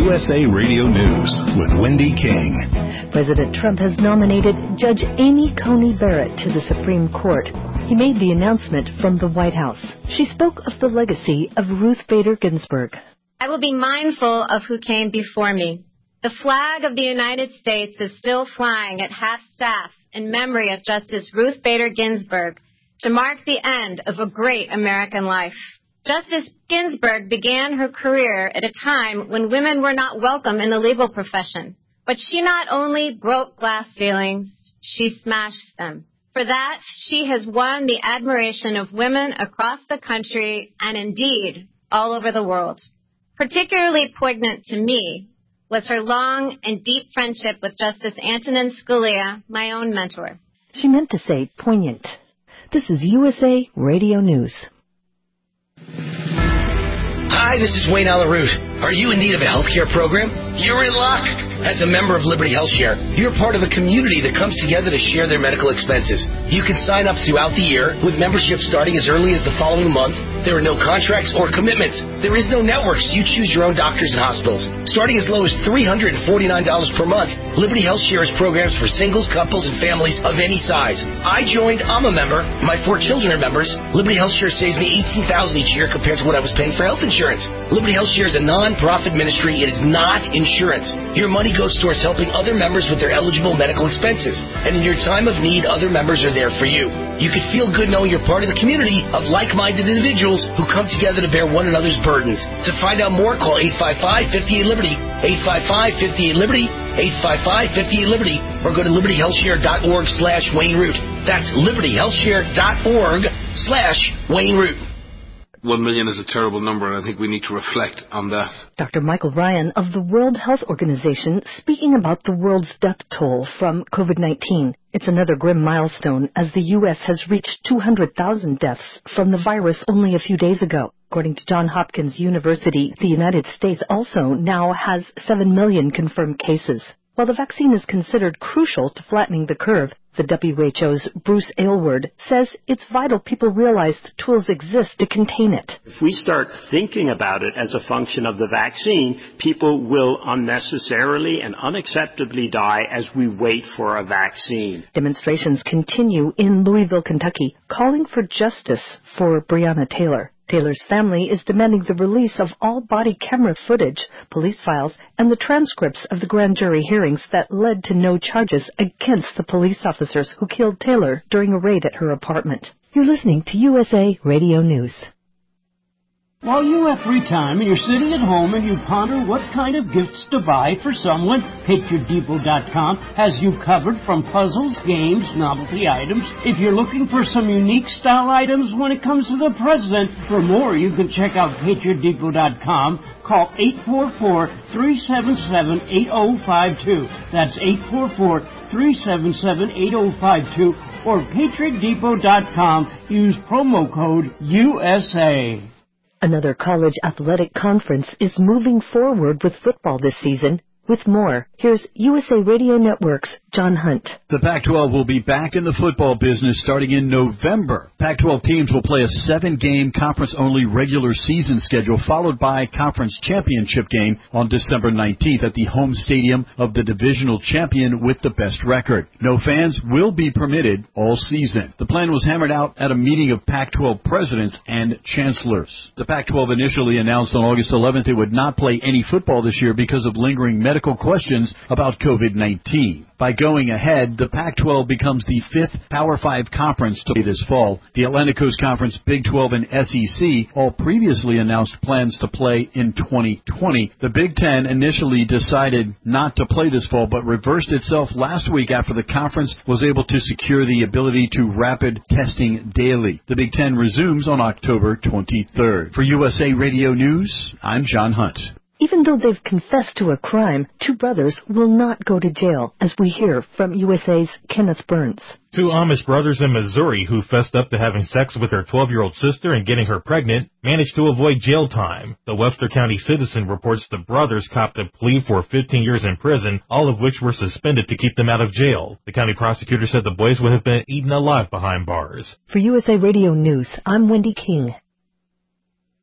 USA Radio News with Wendy King. President Trump has nominated Judge Amy Coney Barrett to the Supreme Court. He made the announcement from the White House. She spoke of the legacy of Ruth Bader Ginsburg. I will be mindful of who came before me. The flag of the United States is still flying at half-staff in memory of Justice Ruth Bader Ginsburg to mark the end of a great American life. Justice Ginsburg began her career at a time when women were not welcome in the legal profession. But she not only broke glass ceilings, she smashed them. For that, she has won the admiration of women across the country and indeed all over the world. Particularly poignant to me was her long and deep friendship with Justice Antonin Scalia, my own mentor. She meant to say poignant. This is USA Radio News. Hi, this is Wayne Alaroot. Are you in need of a healthcare program? You're in luck. As a member of Liberty HealthShare, you're part of a community that comes together to share their medical expenses. You can sign up throughout the year with membership starting as early as the following month. There are no contracts or commitments. There is no networks. You choose your own doctors and hospitals. Starting as low as $349 per month, Liberty HealthShare has programs for singles, couples, and families of any size. I joined. I'm a member. My 4 children are members. Liberty HealthShare saves me $18,000 each year compared to what I was paying for health insurance. Liberty HealthShare is a non-profit ministry. It is not insurance. Your money goes towards helping other members with their eligible medical expenses. And in your time of need, other members are there for you. You can feel good knowing you're part of the community of like-minded individuals who come together to bear one another's burdens. To find out more, call 855-58-LIBERTY, 855-58-LIBERTY, 855-58-LIBERTY, or go to libertyhealthshare.org/Wayne Root. That's libertyhealthshare.org/Wayne Root. 1 million is a terrible number, and I think we need to reflect on that. Dr. Michael Ryan of the World Health Organization speaking about the world's death toll from COVID-19. It's another grim milestone as the U.S. has reached 200,000 deaths from the virus only a few days ago. According to Johns Hopkins University, the United States also now has 7 million confirmed cases. While the vaccine is considered crucial to flattening the curve, the WHO's Bruce Aylward says it's vital people realize the tools exist to contain it. If we start thinking about it as a function of the vaccine, people will unnecessarily and unacceptably die as we wait for a vaccine. Demonstrations continue in Louisville, Kentucky, calling for justice for Breonna Taylor. Taylor's family is demanding the release of all body camera footage, police files, and the transcripts of the grand jury hearings that led to no charges against the police officers who killed Taylor during a raid at her apartment. You're listening to USA Radio News. While you have free time and you're sitting at home and you ponder what kind of gifts to buy for someone, PatriotDepot.com has you covered from puzzles, games, novelty items. If you're looking for some unique style items when it comes to the president, for more you can check out PatriotDepot.com. Call 844-377-8052. That's 844-377-8052 or PatriotDepot.com. Use promo code USA. Another college athletic conference is moving forward with football this season. With more, here's USA Radio Network's John Hunt. The Pac-12 will be back in the football business starting in November. Pac-12 teams will play a 7-game conference-only regular season schedule, followed by a conference championship game on December 19th at the home stadium of the divisional champion with the best record. No fans will be permitted all season. The plan was hammered out at a meeting of Pac-12 presidents and chancellors. The Pac-12 initially announced on August 11th it would not play any football this year because of lingering medical questions about COVID-19. By going ahead, the Pac-12 becomes the 5th Power 5 conference to play this fall. The Atlantic Coast Conference, Big 12, and SEC all previously announced plans to play in 2020. The Big Ten initially decided not to play this fall, but reversed itself last week after the conference was able to secure the ability to rapid testing daily. The Big Ten resumes on October 23rd. For USA Radio News, I'm John Hunt. Even though they've confessed to a crime, 2 brothers will not go to jail, as we hear from USA's Kenneth Burns. 2 Amish brothers in Missouri who fessed up to having sex with their 12-year-old sister and getting her pregnant managed to avoid jail time. The Webster County Citizen reports the brothers copped a plea for 15 years in prison, all of which were suspended to keep them out of jail. The county prosecutor said the boys would have been eaten alive behind bars. For USA Radio News, I'm Wendy King.